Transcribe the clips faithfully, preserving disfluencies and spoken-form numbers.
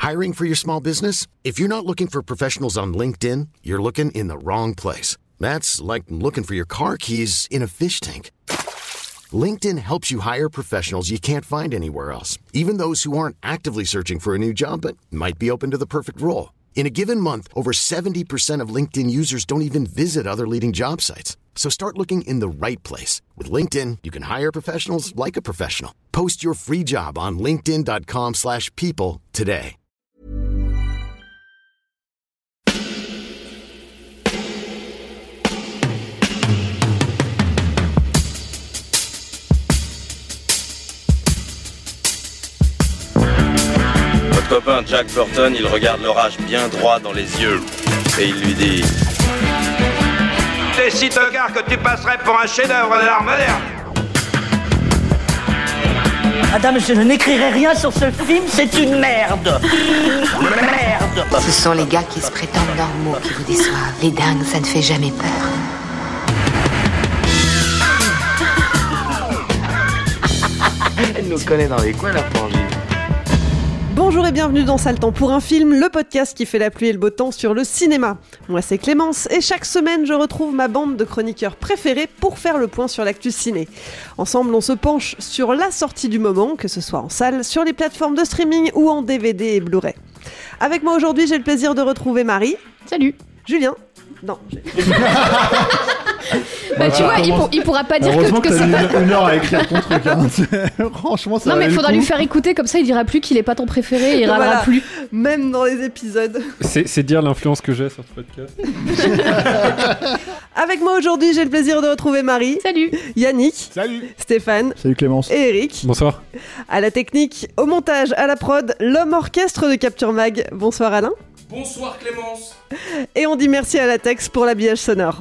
Hiring for your small business? If you're not looking for professionals on LinkedIn, you're looking in the wrong place. That's like looking for your car keys in a fish tank. LinkedIn helps you hire professionals you can't find anywhere else, even those who aren't actively searching for a new job but might be open to the perfect role. In a given month, over seventy percent of LinkedIn users don't even visit other leading job sites. So start looking in the right place. With LinkedIn, you can hire professionals like a professional. Post your free job on linkedin dot com slash people today. Votre copain Jack Burton, il regarde l'orage bien droit dans les yeux et il lui dit: T'es si tocard que tu passerais pour un chef-d'œuvre de l'art moderne. Madame, je n'écrirai rien sur ce film, c'est une merde. Merde. Ce sont les gars qui se prétendent normaux qui vous déçoivent. Les dingues, ça ne fait jamais peur. Elle nous connaît dans les coins, la frangine. Bonjour et bienvenue dans Sale Temps pour un film, le podcast qui fait la pluie et le beau temps sur le cinéma. Moi c'est Clémence et chaque semaine je retrouve ma bande de chroniqueurs préférés pour faire le point sur l'actu ciné. Ensemble on se penche sur la sortie du moment, que ce soit en salle, sur les plateformes de streaming ou en D V D et Blu-ray. Avec moi aujourd'hui j'ai le plaisir de retrouver Marie. Salut. Julien. Non. Bah tu vois, il, pour, il pourra pas dire heureusement que, que, que t'as c'est mis une heure à écrire ton truc. Hein. Franchement, ça. Non mais il faudra lui faire écouter, comme ça il dira plus qu'il est pas ton préféré et il râlera Voilà. plus. Même dans les épisodes. C'est, c'est dire l'influence que j'ai sur ce podcast. Avec moi aujourd'hui j'ai le plaisir de retrouver Marie. Salut. Yannick. Salut. Stéphane. Salut Clémence. Et Eric. Bonsoir. À la technique, au montage, à la prod, l'homme orchestre de Capture Mag. Bonsoir Alain. Bonsoir Clémence. Et on dit merci à Latex pour l'habillage sonore.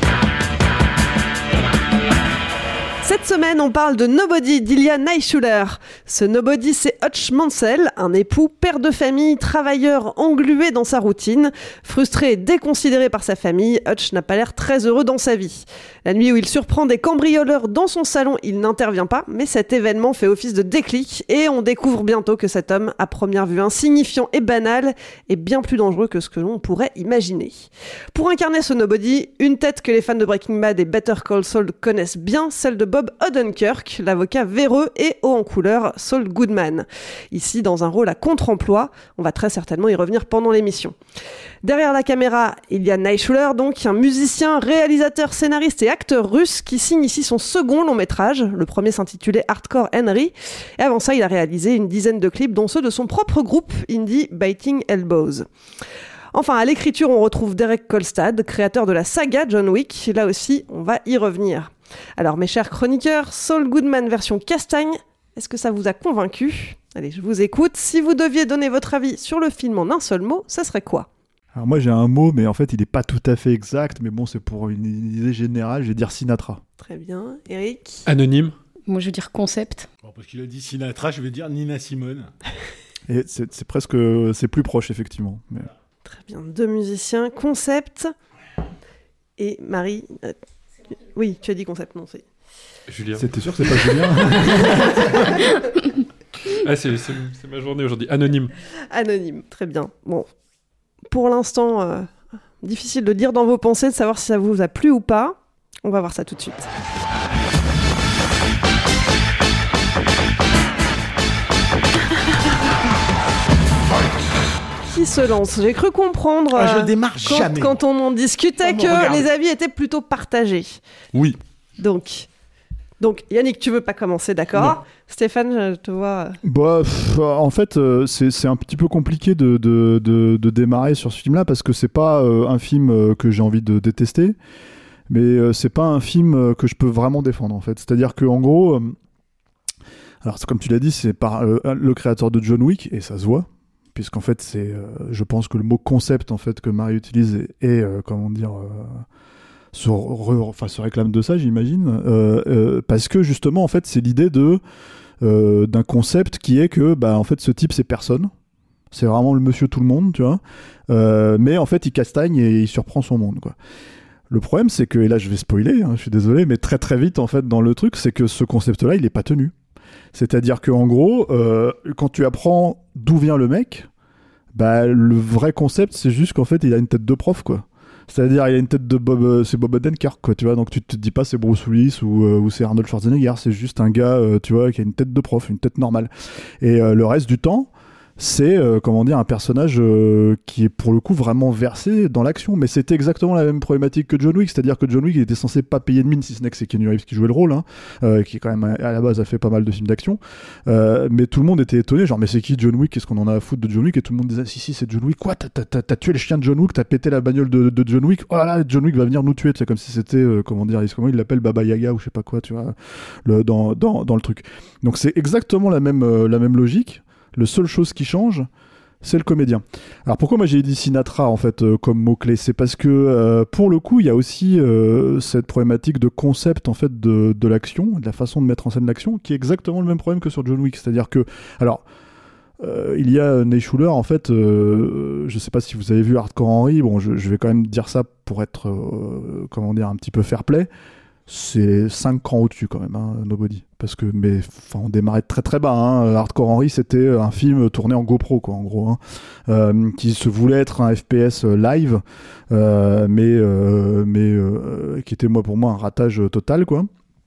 Cette semaine, on parle de Nobody d'Ilya Naishuller. Ce Nobody, c'est Hutch Mansell, un époux, père de famille, travailleur englué dans sa routine. Frustré et déconsidéré par sa famille, Hutch n'a pas l'air très heureux dans sa vie. La nuit où il surprend des cambrioleurs dans son salon, il n'intervient pas, mais cet événement fait office de déclic et on découvre bientôt que cet homme, à première vue insignifiant et banal, est bien plus dangereux que ce que l'on pourrait imaginer. Pour incarner ce Nobody, une tête que les fans de Breaking Bad et Better Call Saul connaissent bien, celle de Bob Odenkirk, l'avocat véreux et haut en couleur Saul Goodman. Ici, dans un rôle à contre-emploi, on va très certainement y revenir pendant l'émission. Derrière la caméra, il y a Naishuller, donc un musicien, réalisateur, scénariste et acteur russe qui signe ici son second long métrage. Le premier s'intitulait Hardcore Henry. Et avant ça, il a réalisé une dizaine de clips, dont ceux de son propre groupe indie Biting Elbows. Enfin, à l'écriture, on retrouve Derek Kolstad, créateur de la saga John Wick. Là aussi, on va y revenir. Alors, mes chers chroniqueurs, Saul Goodman version castagne, est-ce que ça vous a convaincu ? Allez, je vous écoute. Si vous deviez donner votre avis sur le film en un seul mot, ça serait quoi ? Alors moi j'ai un mot, mais en fait il n'est pas tout à fait exact, mais bon c'est pour une idée générale, je vais dire Sinatra. Très bien. Eric ? Anonyme. Moi je veux dire concept. Bon, parce qu'il a dit Sinatra, je vais dire Nina Simone. Et c'est, c'est presque, c'est plus proche effectivement. Mais... Très bien, deux musiciens, concept. Et Marie, euh, oui, tu as dit concept, non c'est... Julien. C'était sûr que c'est pas Julien. Ah, c'est, c'est, c'est ma journée aujourd'hui. Anonyme. Anonyme, très bien. Bon, pour l'instant, euh, difficile de dire dans vos pensées, de savoir si ça vous a plu ou pas. On va voir ça tout de suite. Qui se lance ? J'ai cru comprendre, Ah, je euh, démarre quand, jamais. quand on en discutait, Oh, que regarde. les avis étaient plutôt partagés. Oui. Donc, donc Yannick, tu veux pas commencer, d'accord ? Non. Stéphane, je te vois... Bah, pff, en fait, euh, c'est, c'est un petit peu compliqué de, de, de, de démarrer sur ce film-là parce que c'est pas euh, un film euh, que j'ai envie de détester, mais euh, c'est pas un film euh, que je peux vraiment défendre en fait. C'est-à-dire que en gros, euh, alors c'est comme tu l'as dit, c'est par euh, le créateur de John Wick et ça se voit, puisqu'en fait c'est, euh, je pense que le mot concept en fait que Marie utilise est, est euh, comment dire. Euh, Se, re, enfin, se réclame de ça, j'imagine, euh, euh, parce que justement, en fait, c'est l'idée de euh, d'un concept qui est que, bah, en fait, ce type, c'est personne, c'est vraiment le monsieur tout le monde, tu vois, euh, mais en fait, il castagne et il surprend son monde, quoi. Le problème, c'est que, et là, je vais spoiler, hein, je suis désolé, mais très très vite, en fait, dans le truc, c'est que ce concept-là, il est pas tenu. C'est-à-dire que, en gros, euh, quand tu apprends d'où vient le mec, Bah, le vrai concept, c'est juste qu'en fait, il a une tête de prof, quoi. C'est-à-dire, il a une tête de Bob, euh, c'est Bob Odenkirk, quoi, tu vois. Donc, tu te dis pas c'est Bruce Willis ou, euh, ou c'est Arnold Schwarzenegger. C'est juste un gars, euh, tu vois, qui a une tête de prof, une tête normale. Et euh, le reste du temps, c'est, euh, comment dire, un personnage euh, qui est pour le coup vraiment versé dans l'action. Mais c'était exactement la même problématique que John Wick. C'est-à-dire que John Wick, il était censé pas payer de mine, si ce n'est que c'est Keanu Reeves qui jouait le rôle, hein, euh, qui quand même à la base a fait pas mal de films d'action. Euh, mais tout le monde était étonné, genre, mais c'est qui John Wick? Qu'est-ce qu'on en a à foutre de John Wick? Et tout le monde disait, si, si, c'est John Wick. Quoi? T'as, t'as, t'as tué le chien de John Wick? T'as pété la bagnole de, de John Wick? Oh là là, John Wick va venir nous tuer. C'est comme si c'était, euh, comment dire, comment il l'appelle, Baba Yaga ou je sais pas quoi, tu vois, le, dans, dans, dans le truc. Donc c'est exactement la même, euh, la même logique. Le seule chose qui change, c'est le comédien. Alors pourquoi moi j'ai dit Sinatra en fait euh, comme mot-clé? C'est parce que euh, pour le coup il y a aussi euh, cette problématique de concept en fait de, de l'action, de la façon de mettre en scène l'action, qui est exactement le même problème que sur John Wick. C'est-à-dire que, alors euh, il y a Ney Schuler en fait, euh, je sais pas si vous avez vu Hardcore Henry, bon je, je vais quand même dire ça pour être euh, comment dire un petit peu fair play. C'est cinq crans au-dessus quand même, hein, Nobody. Parce que, mais, enfin, on démarrait très très bas. Hein. Hardcore Henry, c'était un film tourné en GoPro, quoi, en gros, hein, euh, qui se voulait être un F P S live, euh, mais, euh, mais euh, qui était moi pour moi un ratage total, quoi.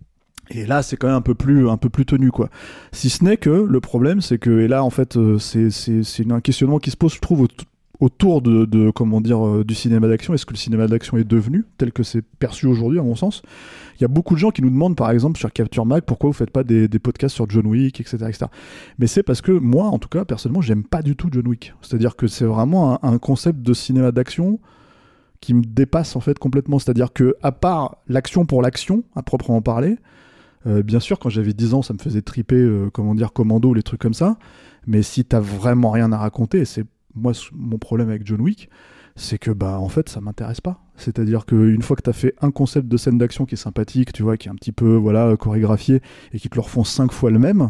Et là, c'est quand même un peu plus, un peu plus tenu, quoi. Si ce n'est que le problème, c'est que, et là, en fait, c'est, c'est, c'est un questionnement qui se pose, je trouve, au autour de, de comment dire euh, du cinéma d'action. Est-ce que le cinéma d'action est devenu tel que c'est perçu aujourd'hui, à mon sens? Il y a beaucoup de gens qui nous demandent, par exemple, sur Capture Mag, pourquoi vous faites pas des, des podcasts sur John Wick, et cetera, et cetera. Mais c'est parce que moi, en tout cas, personnellement, j'aime pas du tout John Wick. C'est-à-dire que c'est vraiment un, un concept de cinéma d'action qui me dépasse en fait complètement. C'est-à-dire que, à part l'action pour l'action, à proprement parler, euh, bien sûr, quand j'avais dix ans, ça me faisait triper, euh, comment dire, Commando, les trucs comme ça. Mais si t'as vraiment rien à raconter, c'est moi, mon problème avec John Wick, c'est que, bah, en fait, ça m'intéresse pas. C'est-à-dire qu'une fois que t'as fait un concept de scène d'action qui est sympathique, tu vois, qui est un petit peu, voilà, chorégraphié, et qui te le refont cinq fois le même,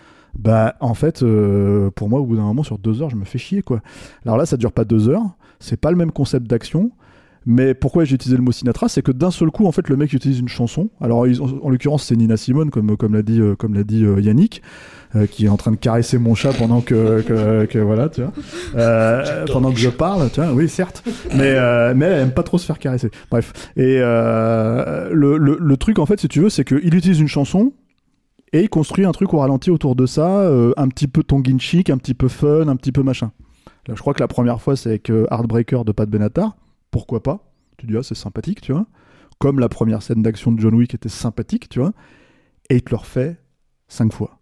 bah, en fait, euh, pour moi, au bout d'un moment, sur deux heures, je me fais chier, quoi. Alors là, ça dure pas deux heures, c'est pas le même concept d'action, mais pourquoi j'ai utilisé le mot Sinatra, c'est que d'un seul coup, en fait, le mec utilise une chanson. Alors, ils, en, en l'occurrence, c'est Nina Simone, comme, comme l'a dit, euh, comme l'a dit euh, Yannick, euh, qui est en train de caresser mon chat pendant que, que, que voilà, tu vois, euh, pendant que je parle, tu vois, oui, certes, mais, euh, mais elle aime pas trop se faire caresser. Bref. Et euh, le, le, le truc, en fait, si tu veux, c'est qu'il utilise une chanson et il construit un truc au ralenti autour de ça, euh, un petit peu tongue-in-cheek, un petit peu fun, un petit peu machin. Là, je crois que la première fois, c'est avec euh, Heartbreaker de Pat Benatar. Pourquoi pas? Tu dis, ah, c'est sympathique, tu vois. Comme la première scène d'action de John Wick était sympathique, tu vois. Et il te le refait cinq fois.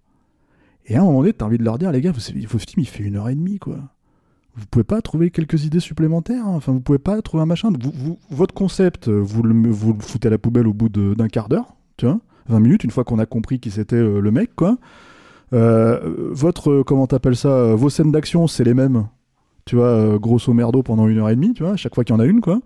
Et à un moment donné, t'as envie de leur dire, les gars, votre film, il fait une heure et demie, quoi. Vous pouvez pas trouver quelques idées supplémentaires, hein. Enfin, vous pouvez pas trouver un machin. Vous, vous, votre concept, vous le, vous le foutez à la poubelle au bout de, d'un quart d'heure, tu vois. vingt minutes, une fois qu'on a compris qui c'était euh, le mec, quoi. Euh, votre, euh, comment t'appelles ça, euh, vos scènes d'action, c'est les mêmes. Tu vois, euh, grosso merdo pendant une heure et demie, tu vois, à chaque fois qu'il y en a une, quoi.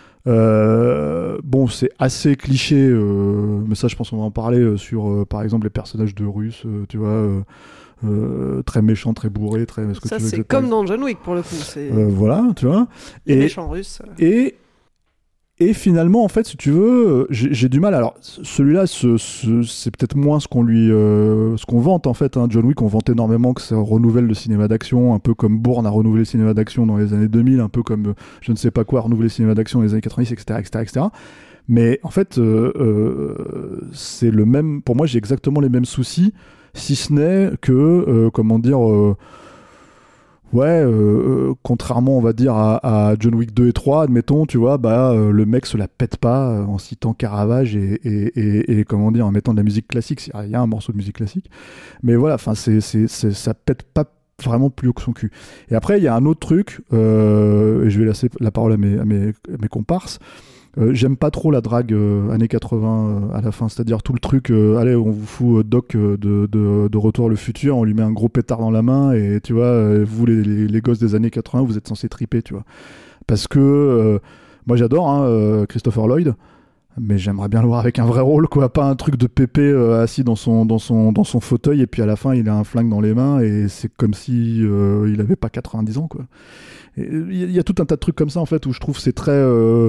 Euh, bon, c'est assez cliché, euh, mais ça, je pense qu'on va en parler euh, sur, euh, par exemple, les personnages de Russes, euh, tu vois, euh, euh, très méchants, très bourrés, très. Ce que ça, tu veux c'est que comme dans John Wick pour le coup. C'est... Euh, voilà, tu vois. Les et, méchants russes. Et Et finalement, en fait, si tu veux, j'ai, j'ai du mal. Alors, celui-là, ce, ce, c'est peut-être moins ce qu'on lui, euh, ce qu'on vante en fait. Hein. John Wick, on vante énormément que ça renouvelle le cinéma d'action, un peu comme Bourne a renouvelé le cinéma d'action dans les années deux mille, un peu comme euh, je ne sais pas quoi a renouvelé le cinéma d'action dans les années quatre-vingt-dix, et cetera, et cetera, et cetera. Mais en fait, euh, euh, c'est le même. Pour moi, j'ai exactement les mêmes soucis, si ce n'est que, euh, comment dire. Euh, Ouais, euh, contrairement, on va dire, à, à John Wick deux et trois, admettons, tu vois, bah, euh, le mec se la pète pas euh, en citant Caravage et, et, et, et, comment dire, en mettant de la musique classique. Il y a un morceau de musique classique. Mais voilà, enfin, c'est, c'est, c'est, ça pète pas vraiment plus haut que son cul. Et après, il y a un autre truc, euh, et je vais laisser la parole à mes, à mes, à mes comparses. Euh, j'aime pas trop la drague euh, années quatre-vingts euh, à la fin, c'est-à-dire tout le truc, euh, allez, on vous fout euh, Doc euh, de, de, de Retour à le futur, on lui met un gros pétard dans la main et tu vois, euh, vous les, les, les gosses des années quatre-vingts, vous êtes censés triper, tu vois. Parce que euh, moi j'adore hein, euh, Christopher Lloyd, mais j'aimerais bien le voir avec un vrai rôle, quoi, pas un truc de pépé euh, assis dans son, dans, son, dans son fauteuil et puis à la fin il a un flingue dans les mains et c'est comme si euh, il avait pas quatre-vingt-dix ans, quoi. Il y, y a tout un tas de trucs comme ça en fait où je trouve c'est très. Euh,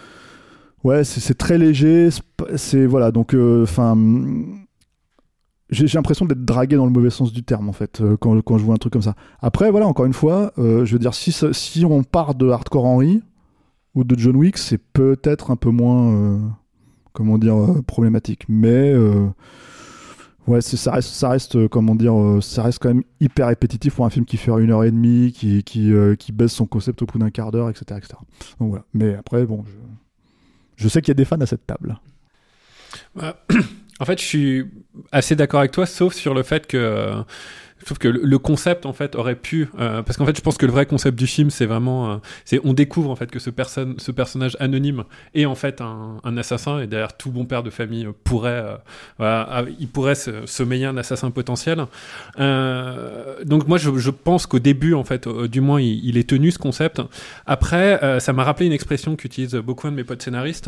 Ouais, c'est, c'est très léger, c'est, c'est voilà, donc enfin, euh, j'ai, j'ai l'impression d'être dragué dans le mauvais sens du terme en fait euh, quand, quand je vois un truc comme ça. Après voilà, encore une fois, euh, je veux dire si, si on part de Hardcore Henry ou de John Wick, c'est peut-être un peu moins euh, comment dire euh, problématique, mais euh, ouais, c'est, ça reste, ça reste euh, comment dire, euh, ça reste quand même hyper répétitif pour un film qui fait une heure et demie, qui qui euh, qui baisse son concept au bout d'un quart d'heure, et cetera, et cetera. Donc voilà. Mais après bon, je, je sais qu'il y a des fans à cette table. Euh, en fait, je suis assez d'accord avec toi, sauf sur le fait que euh, je trouve que le concept en fait aurait pu, euh, parce qu'en fait, je pense que le vrai concept du film, c'est vraiment, euh, c'est on découvre en fait que ce personne, ce personnage anonyme est en fait un, un assassin, et derrière tout bon père de famille pourrait, euh, voilà, il pourrait se, sommeiller un assassin potentiel. Euh, donc moi, je, je pense qu'au début, en fait, euh, du moins, il, il est tenu ce concept. Après, euh, ça m'a rappelé une expression qu'utilisent beaucoup un de mes potes scénaristes.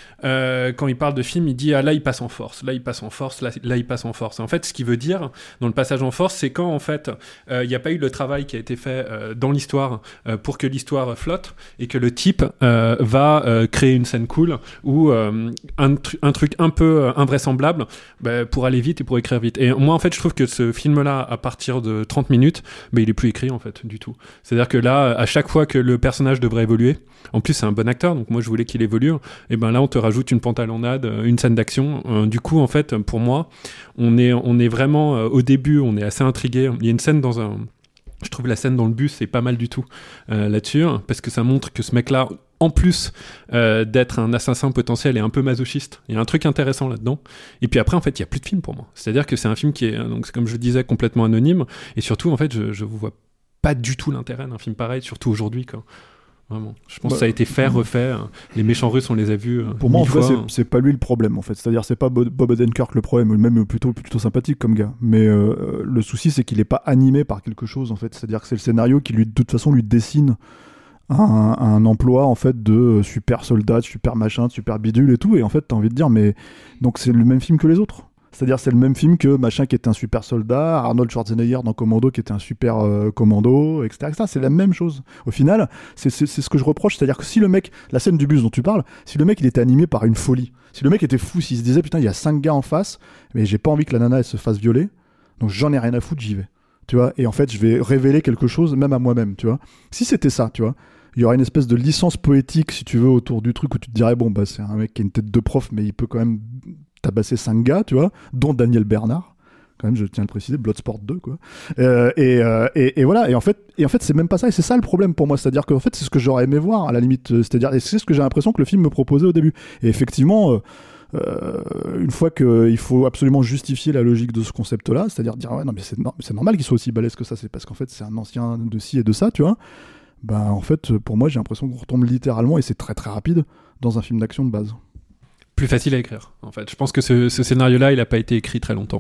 Euh, quand il parle de film, il dit ah là il passe en force, là il passe en force, là, là il passe en force. Et en fait, ce qu'il veut dire dans le passage en force, c'est quand en fait il euh, n'y a pas eu le travail qui a été fait euh, dans l'histoire euh, pour que l'histoire flotte et que le type euh, va euh, créer une scène cool ou euh, un, tru- un truc un peu euh, invraisemblable bah, pour aller vite et pour écrire vite. Et moi en fait, je trouve que ce film-là, à partir de trente minutes, bah, il est plus écrit en fait du tout. C'est-à-dire que là, à chaque fois que le personnage devrait évoluer, en plus c'est un bon acteur, donc moi je voulais qu'il évolue. Et ben là on te rajoute une pantalonnade, une scène d'action. Euh, du coup, en fait, pour moi, on est, on est vraiment, euh, au début, on est assez intrigué. Il y a une scène dans un... Je trouve la scène dans le bus, c'est pas mal du tout euh, là-dessus, hein, parce que ça montre que ce mec-là, en plus euh, d'être un assassin potentiel et un peu masochiste, il y a un truc intéressant là-dedans. Et puis après, en fait, il n'y a plus de film pour moi. C'est-à-dire que c'est un film qui est, donc, comme je disais, complètement anonyme. Et surtout, en fait, je ne vois pas du tout l'intérêt d'un film pareil, surtout aujourd'hui, quoi. Vraiment. Je pense bah, que ça a été fait, refait. Les méchants russes, on les a vus. Euh, pour moi, en fait, fois, c'est, hein. c'est pas lui le problème, en fait. C'est-à-dire, c'est pas Bob Odenkirk le problème, même plutôt, plutôt sympathique comme gars. Mais euh, le souci, c'est qu'il est pas animé par quelque chose, en fait. C'est-à-dire que c'est le scénario qui, lui, de toute façon, lui dessine un, un emploi, en fait, de super soldat, de super machin, de super bidule et tout. Et en fait, t'as envie de dire, mais donc c'est le même film que les autres. C'est-à-dire c'est le même film que machin qui était un super soldat, Arnold Schwarzenegger dans Commando qui était un super euh, commando, et cetera, et cetera. C'est la même chose. Au final, c'est, c'est, c'est ce que je reproche. C'est-à-dire que si le mec, la scène du bus dont tu parles, si le mec il était animé par une folie, si le mec était fou, s'il se disait putain il y a cinq gars en face, mais j'ai pas envie que la nana elle se fasse violer, donc j'en ai rien à foutre, j'y vais. Tu vois, et en fait je vais révéler quelque chose même à moi-même, tu vois. Si c'était ça, tu vois, il y aurait une espèce de licence poétique si tu veux autour du truc où tu te dirais bon bah c'est un mec qui a une tête de prof mais il peut quand même tabasser cinq gars, tu vois, dont Daniel Bernard, quand même, je tiens à le préciser, Bloodsport deux, quoi. Euh, et, euh, et, et voilà, et en fait, et en fait, c'est même pas ça, et c'est ça le problème pour moi, c'est-à-dire qu'en fait, c'est ce que j'aurais aimé voir, à la limite, c'est-à-dire, et c'est ce que j'ai l'impression que le film me proposait au début. Et effectivement, euh, euh, une fois qu'il faut absolument justifier la logique de ce concept-là, c'est-à-dire dire, ouais, non, mais c'est, no- c'est normal qu'il soit aussi balèze que ça, c'est parce qu'en fait, c'est un ancien de ci et de ça, tu vois. Ben, en fait, pour moi, j'ai l'impression qu'on retombe littéralement, et c'est très très rapide, dans un film d'action de base. Plus facile à écrire, en fait. Je pense que ce, ce scénario-là, il n'a pas été écrit très longtemps.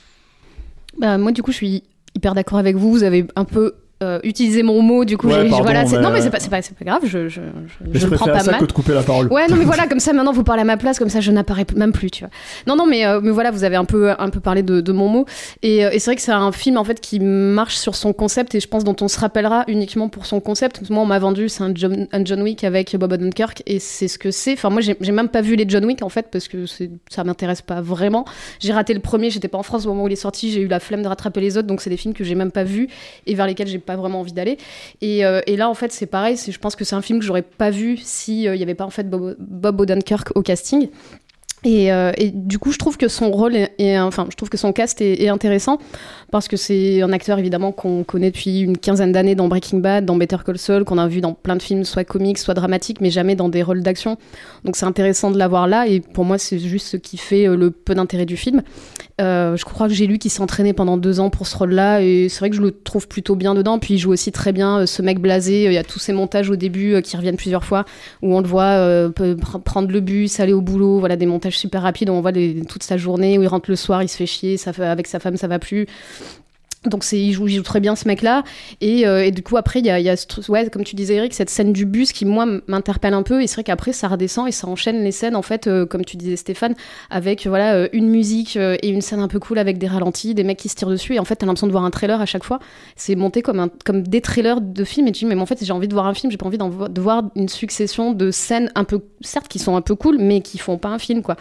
Bah, moi, du coup, je suis hyper d'accord avec vous. Vous avez un peu euh, utilisé mon mot, du coup. Ouais, j'ai, pardon, voilà, c'est... mais... Non, mais c'est pas, c'est pas, c'est pas grave, je, je, je, je, je le prends pas ça mal. que de couper la parole. Ouais, non, mais voilà, comme ça, maintenant, vous parlez à ma place, comme ça, je n'apparais même plus, tu vois. Non, non, mais, euh, mais voilà, vous avez un peu, un peu parlé de, de mon mot. Et, euh, et c'est vrai que c'est un film, en fait, qui marche sur son concept et je pense dont on se rappellera uniquement pour son concept. Moi, on m'a vendu, c'est un John, un John Wick avec Bob Odenkirk et c'est ce que c'est. Enfin, moi, j'ai, j'ai même pas vu les John Wick, en fait, parce que c'est, ça m'intéresse pas vraiment. J'ai raté le premier, j'étais pas en France au moment où il est sorti, j'ai eu la flemme de rattraper les autres, donc c'est des films que j'ai même pas vus et vers lesquels j'ai pas vraiment envie d'aller. Et, euh, et là, en fait, c'est pareil. C'est, je pense que c'est un film que j'aurais pas vu si euh, il y avait pas en fait Bob, Bob Odenkirk au casting. Et, euh, et du coup, je trouve que son rôle est, est enfin, je trouve que son cast est, est intéressant parce que c'est un acteur évidemment qu'on connaît depuis une quinzaine d'années dans Breaking Bad, dans Better Call Saul, qu'on a vu dans plein de films, soit comiques, soit dramatiques, mais jamais dans des rôles d'action. Donc c'est intéressant de l'avoir là. Et pour moi, c'est juste ce qui fait le peu d'intérêt du film. Euh, je crois que j'ai lu qu'il s'entraînait pendant deux ans pour ce rôle-là, et c'est vrai que je le trouve plutôt bien dedans. Puis il joue aussi très bien euh, ce mec blasé. Il y a tous ces montages au début euh, qui reviennent plusieurs fois, où on le voit euh, pr- prendre le bus, aller au boulot, voilà, des montages super rapide, on voit les, toute sa journée où il rentre le soir, il se fait chier, ça fait, avec sa femme ça va plus. Donc c'est, il, joue, il joue très bien ce mec-là. Et, euh, et du coup, après, il y a, y a ouais, comme tu disais, Eric, cette scène du bus qui, moi, m'interpelle un peu. Et c'est vrai qu'après, ça redescend et ça enchaîne les scènes, en fait, euh, comme tu disais, Stéphane, avec voilà, euh, une musique euh, et une scène un peu cool avec des ralentis, des mecs qui se tirent dessus. Et en fait, t'as l'impression de voir un trailer à chaque fois. C'est monté comme, un, comme des trailers de films. Et tu dis, mais en fait, j'ai envie de voir un film, j'ai pas envie de voir une succession de scènes un peu, certes, qui sont un peu cool, mais qui font pas un film, quoi.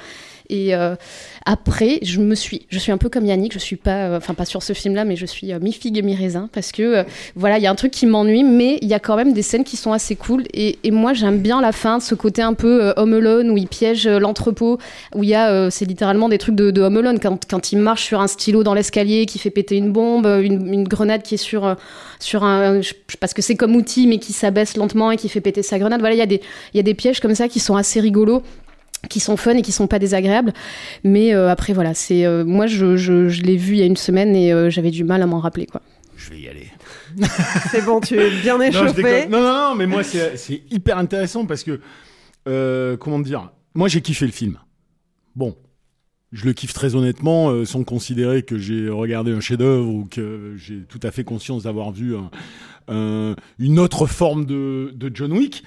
Et euh, après, je me suis, je suis un peu comme Yannick, je suis pas, enfin euh, pas sur ce film-là, mais je suis euh, mi-figue et mi-raisin parce que euh, voilà, il y a un truc qui m'ennuie, mais il y a quand même des scènes qui sont assez cool. Et, et moi, j'aime bien la fin, ce côté un peu euh, Home Alone où il piège euh, l'entrepôt, où il y a, euh, c'est littéralement des trucs de, de Home Alone quand, quand il marche sur un stylo dans l'escalier, qui fait péter une bombe, une, une grenade qui est sur euh, sur un, je, parce que c'est comme outil, mais qui s'abaisse lentement et qui fait péter sa grenade. Voilà, il y a des il y a des pièges comme ça qui sont assez rigolos, qui sont fun et qui sont pas désagréables, mais euh, après voilà, c'est euh, moi je, je, je l'ai vu il y a une semaine et euh, j'avais du mal à m'en rappeler quoi. Je vais y aller. C'est bon, tu es bien échauffé. Non, non, non, non, mais moi c'est, c'est hyper intéressant parce que euh, comment dire, moi j'ai kiffé le film. Bon, je le kiffe très honnêtement, euh, sans considérer que j'ai regardé un chef-d'œuvre ou que j'ai tout à fait conscience d'avoir vu un, un, une autre forme de, de John Wick.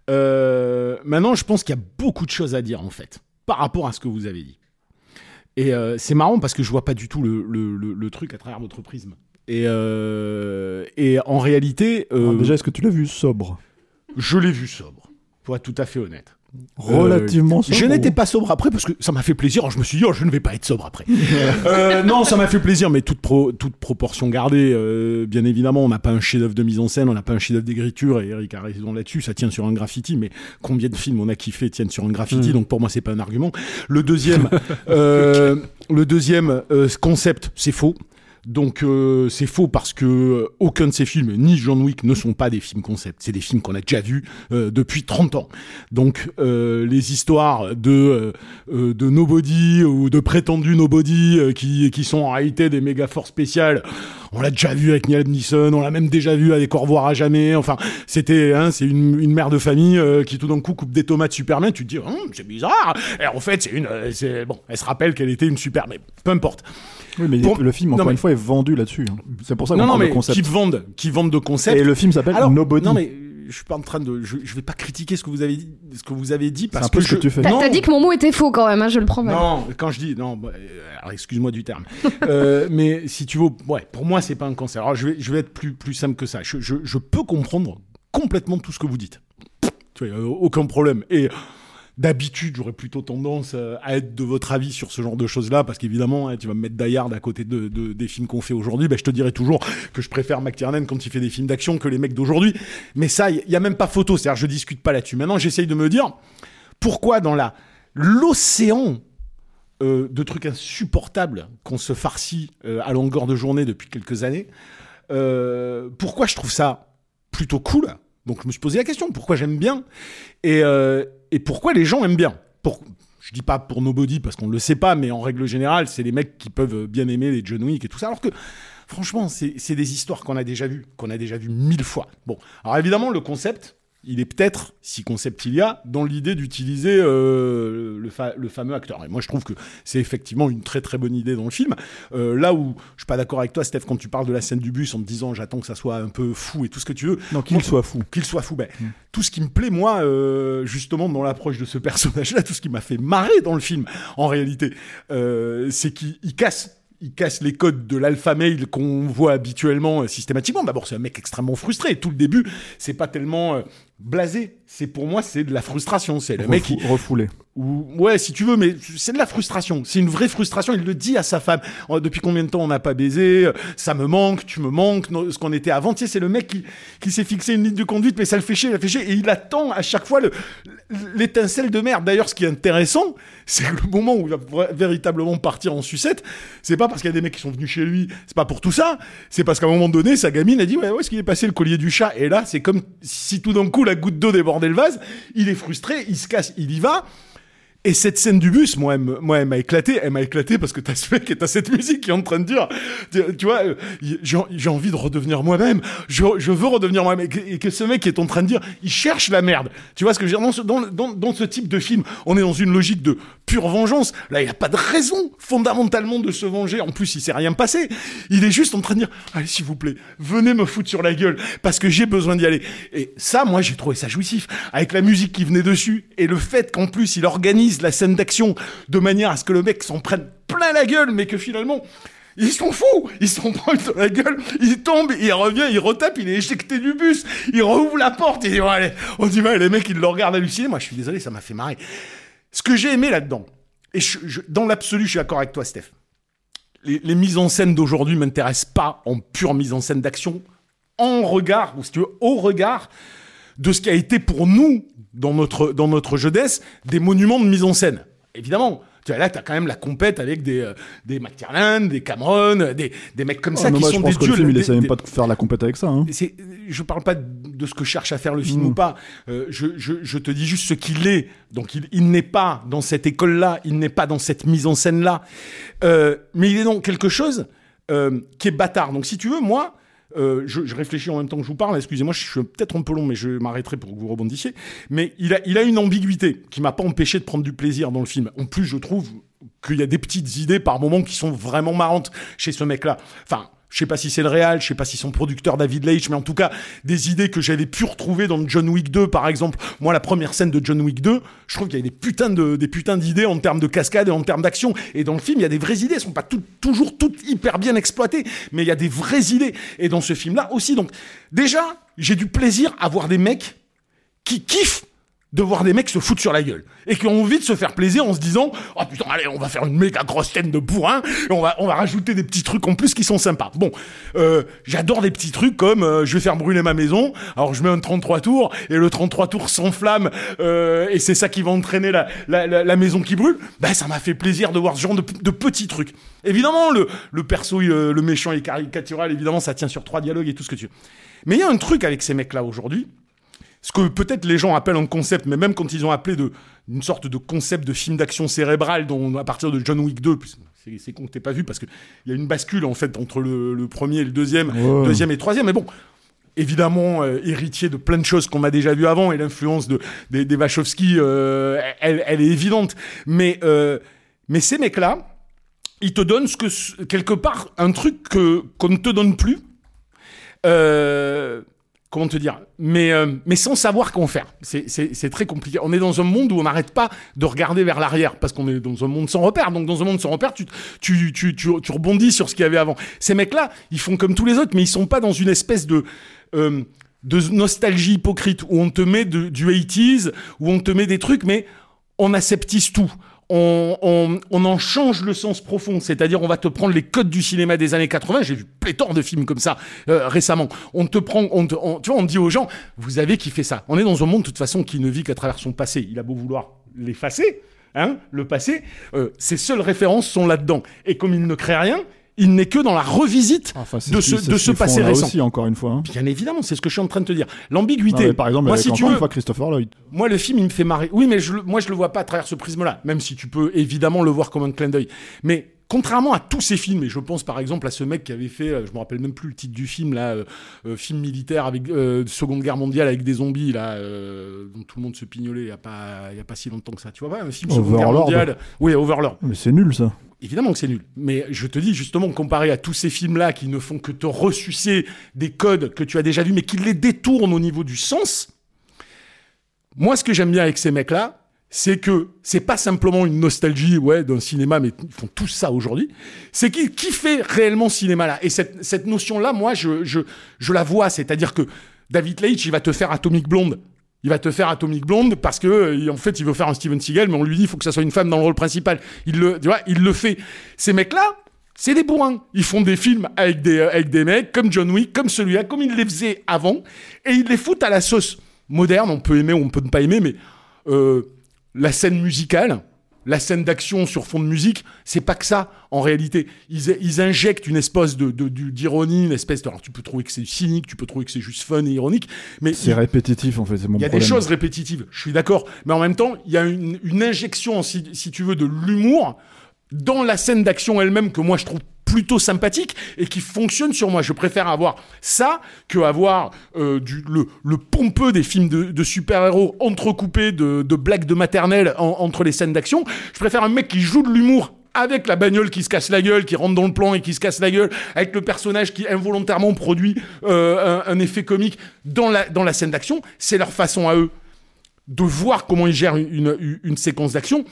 Euh, maintenant, je pense qu'il y a beaucoup de choses à dire, en fait, par rapport à ce que vous avez dit. Et euh, c'est marrant parce que je vois pas du tout le, le, le, le truc à travers votre prisme. Et, euh, et en réalité... Euh, Alors déjà, est-ce que tu l'as vu sobre ? Je l'ai vu sobre, pour être tout à fait honnête. Relativement euh, sobre. Je n'étais pas sobre après parce que ça m'a fait plaisir. Alors je me suis dit, oh, je ne vais pas être sobre après. euh, non, ça m'a fait plaisir, mais toute, pro, toute proportion gardée. Euh, bien évidemment, on n'a pas un chef-d'œuvre de mise en scène, on n'a pas un chef-d'œuvre d'écriture, et Eric a raison là-dessus, ça tient sur un graffiti, mais combien de films on a kiffé tiennent sur un graffiti, mmh. donc pour moi, c'est pas un argument. Le deuxième, euh, le deuxième euh, concept, c'est faux. Donc euh, c'est faux parce que euh, aucun de ces films, ni John Wick, ne sont pas des films concept. C'est des films qu'on a déjà vus euh, depuis trente ans. Donc euh, les histoires de euh, de nobody ou de prétendus nobody euh, qui qui sont en réalité des méga forces spéciales, on l'a déjà vu avec Liam Neeson, on l'a même déjà vu avec Au revoir à jamais. Enfin, c'était hein, c'est une une mère de famille euh, qui tout d'un coup coupe des tomates super bien. Tu te dis hum, c'est bizarre. Et en fait, c'est une euh, c'est bon, elle se rappelle qu'elle était une super, mais peu importe. Oui, mais pour... le film, encore non, mais... une fois, est vendu là-dessus. Hein. C'est pour ça qu'on non, parle non, de concept. Qui vendent, qui vendent de concept. Et le film s'appelle Alors, Nobody. Non, mais je suis pas en train de, je, je vais pas critiquer ce que vous avez dit, ce que vous avez dit parce c'est un peu que ce que je... tu fais. T'as, t'as dit que mon mot était faux quand même, hein, je le prends mal. Non, quand je dis, non, bah, alors excuse-moi du terme. euh, mais si tu veux, ouais, pour moi, c'est pas un concept. Alors je vais, je vais être plus, plus simple que ça. Je, je, je peux comprendre complètement tout ce que vous dites. Tu vois, aucun problème. Et d'habitude, j'aurais plutôt tendance à être de votre avis sur ce genre de choses-là, parce qu'évidemment, hein, tu vas me mettre Die Hard à côté de, de, des films qu'on fait aujourd'hui, ben, je te dirai toujours que je préfère McTiernan quand il fait des films d'action que les mecs d'aujourd'hui. Mais ça, il y, y a même pas photo, c'est-à-dire je discute pas là-dessus. Maintenant, j'essaye de me dire, pourquoi dans la, l'océan euh, de trucs insupportables qu'on se farcit euh, à longueur de journée depuis quelques années, euh, pourquoi je trouve ça plutôt cool ? Donc je me suis posé la question, pourquoi j'aime bien ? Et... Euh, Et pourquoi les gens aiment bien ? Pour, je dis pas pour Nobody parce qu'on le sait pas, mais en règle générale, c'est les mecs qui peuvent bien aimer les John Wick et tout ça. Alors que, franchement, c'est, c'est des histoires qu'on a déjà vues, qu'on a déjà vues mille fois. Bon, alors évidemment, le concept, il est peut-être, si concept il y a, dans l'idée d'utiliser euh, le, fa- le fameux acteur. Et moi, je trouve que c'est effectivement une très très bonne idée dans le film. Euh, là où je suis pas d'accord avec toi, Steph, quand tu parles de la scène du bus en me disant j'attends que ça soit un peu fou et tout ce que tu veux. Non, qu'il moi, soit fou. Qu'il soit fou. Ben, mmh. Tout ce qui me plaît, moi, euh, justement, dans l'approche de ce personnage-là, tout ce qui m'a fait marrer dans le film, en réalité, euh, c'est qu'il il casse. Il casse les codes de l'alpha male qu'on voit habituellement euh, systématiquement. D'abord, c'est un mec extrêmement frustré. Tout le début, c'est pas tellement euh, blasé. C'est pour moi, c'est de la frustration. C'est le Refou- mec qui refoulé. Ou ouais, si tu veux, mais c'est de la frustration. C'est une vraie frustration. Il le dit à sa femme. Oh, depuis combien de temps on n'a pas baisé ? Ça me manque, tu me manques. Ce qu'on était avant, tu sais, c'est le mec qui qui s'est fixé une ligne de conduite, mais ça le fait chier, ça le fait chier, et il attend à chaque fois le l'étincelle de merde. D'ailleurs, ce qui est intéressant, c'est que le moment où il va véritablement partir en sucette, c'est pas parce qu'il y a des mecs qui sont venus chez lui, c'est pas pour tout ça. C'est parce qu'à un moment donné, sa gamine a dit ouais, où est-ce qu'il est passé le collier du chat ? Et là, c'est comme si tout d'un coup la goutte d'eau débordait le vase. Il est frustré, il se casse, il y va. Et cette scène du bus, moi, elle, me, moi, elle m'a éclaté. Elle m'a éclaté parce que t'as ce mec et t'as cette musique qui est en train de dire, tu, tu vois, euh, j'ai, j'ai envie de redevenir moi-même. Je, je veux redevenir moi-même. Et que, et que ce mec est en train de dire, il cherche la merde. Tu vois ce que je veux dire ? Dans ce, dans, dans, dans ce type de film, on est dans une logique de pure vengeance. Là, il n'y a pas de raison fondamentalement de se venger. En plus, il s'est rien passé. Il est juste en train de dire, allez, s'il vous plaît, venez me foutre sur la gueule parce que j'ai besoin d'y aller. Et ça, moi, j'ai trouvé ça jouissif. Avec la musique qui venait dessus et le fait qu'en plus, il organise la scène d'action de manière à ce que le mec s'en prenne plein la gueule, mais que finalement ils s'en foutent, ils s'en prennent sur la gueule, il tombe, il revient, il retape, il est éjecté du bus, il rouvre la porte, il dit bon, allez, on dit va, les mecs ils le regardent halluciner. Moi je suis désolé, ça m'a fait marrer. Ce que j'ai aimé là-dedans, Et je, je, dans l'absolu, je suis d'accord avec toi, Steph. Les, les mises en scène d'aujourd'hui ne m'intéressent pas en pure mise en scène d'action, en regard, ou si tu veux, au regard de ce qui a été pour nous, dans notre, dans notre jeunesse, des monuments de mise en scène. Évidemment, tu vois, là, tu as quand même la compète avec des, euh, des McTiernan, des Cameron, des, des mecs comme oh, ça qui moi, sont je pense des que dieux. Le film, il des, essaie des, même pas de faire la compète avec ça. Hein. C'est, je parle pas de ce que cherche à faire le film mmh. ou pas. Euh, je, je, je te dis juste ce qu'il est. Donc, il, il n'est pas dans cette école-là, il n'est pas dans cette mise en scène-là. Euh, mais il est dans quelque chose euh, qui est bâtard. Donc, si tu veux, moi... Euh, je, je réfléchis en même temps que je vous parle, excusez-moi, je suis peut-être un peu long, mais je m'arrêterai pour que vous rebondissiez. Mais il a, il a une ambiguïté qui m'a pas empêché de prendre du plaisir dans le film. En plus, je trouve qu'il y a des petites idées par moments qui sont vraiment marrantes chez ce mec-là. Enfin, je sais pas si c'est le réal, je sais pas si son producteur David Leitch, mais en tout cas, des idées que j'avais pu retrouver dans John Wick deux, par exemple. Moi, la première scène de John Wick deux, je trouve qu'il y a des putains de, des putains d'idées en termes de cascade et en termes d'action. Et dans le film, il y a des vraies idées. Elles sont pas tout, toujours toutes hyper bien exploitées, mais il y a des vraies idées. Et dans ce film-là aussi. Donc, déjà, j'ai du plaisir à voir des mecs qui kiffent de voir des mecs se foutre sur la gueule et qui ont envie de se faire plaisir en se disant oh putain allez on va faire une méga grosse scène de bourrin et on va on va rajouter des petits trucs en plus qui sont sympas. Bon, euh, j'adore des petits trucs comme euh, je vais faire brûler ma maison, alors je mets un trente-trois tours et le trente-trois tours s'enflamme euh, et c'est ça qui va entraîner la la, la, la maison qui brûle. Ben ça m'a fait plaisir de voir ce genre de, de petits trucs. Évidemment le le perso le, le méchant est caricatural, évidemment ça tient sur trois dialogues et tout ce que tu veux. Mais il y a un truc avec ces mecs là aujourd'hui. Ce que peut-être les gens appellent un concept, mais même quand ils ont appelé de, une sorte de concept de film d'action cérébrale dont, à partir de John Wick deux, c'est, c'est con que t'aies pas vu parce qu'il y a une bascule en fait entre le, le premier et le deuxième, oh. deuxième et le troisième, mais bon, évidemment euh, héritier de plein de choses qu'on a déjà vu avant et l'influence de, des, des Wachowski, euh, elle, elle est évidente, mais, euh, mais ces mecs-là, ils te donnent ce que, quelque part un truc que, qu'on ne te donne plus, euh... Comment te dire, mais, euh, mais sans savoir comment faire. C'est, c'est, c'est très compliqué. On est dans un monde où on n'arrête pas de regarder vers l'arrière parce qu'on est dans un monde sans repère. Donc, dans un monde sans repère, tu, tu, tu, tu, tu rebondis sur ce qu'il y avait avant. Ces mecs-là, ils font comme tous les autres, mais ils sont pas dans une espèce de, euh, de nostalgie hypocrite où on te met de, du eighties, où on te met des trucs, mais on aseptise tout. On, on, on en change le sens profond, c'est-à-dire on va te prendre les codes du cinéma des années quatre-vingts, j'ai vu pléthore de films comme ça euh, récemment, on te prend, on te, on, tu vois, on dit aux gens, vous avez kiffé ça. On est dans un monde de toute façon qui ne vit qu'à travers son passé, il a beau vouloir l'effacer, hein, le passé, euh, ses seules références sont là-dedans, et comme il ne crée rien, il n'est que dans la revisite enfin, de ce, ce de ce passé récent. Aussi, encore une fois. Hein. Bien évidemment, c'est ce que je suis en train de te dire. L'ambiguïté. Non, par exemple, moi, avec si encore tu veux, une fois Christopher Lloyd. Moi, le film, il me fait marrer. Oui, mais je, moi, je le vois pas à travers ce prisme-là, même si tu peux évidemment le voir comme un clin d'œil. Mais contrairement à tous ces films, et je pense par exemple à ce mec qui avait fait, je me rappelle même plus le titre du film, là, euh, euh, film militaire avec euh, Seconde Guerre mondiale avec des zombies, là, euh, dont tout le monde se pignolait il y a pas, il y a pas si longtemps que ça. Tu vois pas un film Seconde Guerre mondiale. Oui, Overlord. Mais c'est nul ça. Évidemment que c'est nul. Mais je te dis, justement, comparé à tous ces films-là qui ne font que te ressucer des codes que tu as déjà vus, mais qui les détournent au niveau du sens, moi, ce que j'aime bien avec ces mecs-là, c'est que c'est pas simplement une nostalgie, ouais, d'un cinéma, mais ils font tout ça aujourd'hui. C'est qui, qui fait réellement ce cinéma-là. Et cette, cette notion-là, moi, je, je, je la vois. C'est-à-dire que David Leitch, il va te faire Atomic Blonde. Il va te faire Atomic Blonde parce que, en fait, il veut faire un Steven Seagal, mais on lui dit, il faut que ça soit une femme dans le rôle principal. Il le, tu vois, il le fait. Ces mecs-là, c'est des bourrins. Ils font des films avec des, avec des mecs comme John Wick, comme celui-là, comme ils les faisaient avant, et ils les foutent à la sauce moderne. On peut aimer ou on peut ne pas aimer, mais euh, la scène musicale, la scène d'action sur fond de musique, c'est pas que ça, en réalité. Ils, ils injectent une espèce de, de, de, d'ironie, une espèce de... Alors, tu peux trouver que c'est cynique, tu peux trouver que c'est juste fun et ironique, mais... C'est il, répétitif, en fait, c'est mon problème. Il y a problème. des choses répétitives, je suis d'accord, mais en même temps, il y a une, une injection, si, si tu veux, de l'humour dans la scène d'action elle-même que moi, je trouve plutôt sympathique et qui fonctionne sur moi. Je préfère avoir ça que avoir euh, du, le, le pompeux des films de, de super-héros entrecoupés de, de blagues de maternelle en, entre les scènes d'action. Je préfère un mec qui joue de l'humour avec la bagnole qui se casse la gueule, qui rentre dans le plan et qui se casse la gueule, avec le personnage qui involontairement produit euh, un, un effet comique dans la, dans la scène d'action. C'est leur façon à eux de voir comment ils gèrent une, une, une séquence d'action.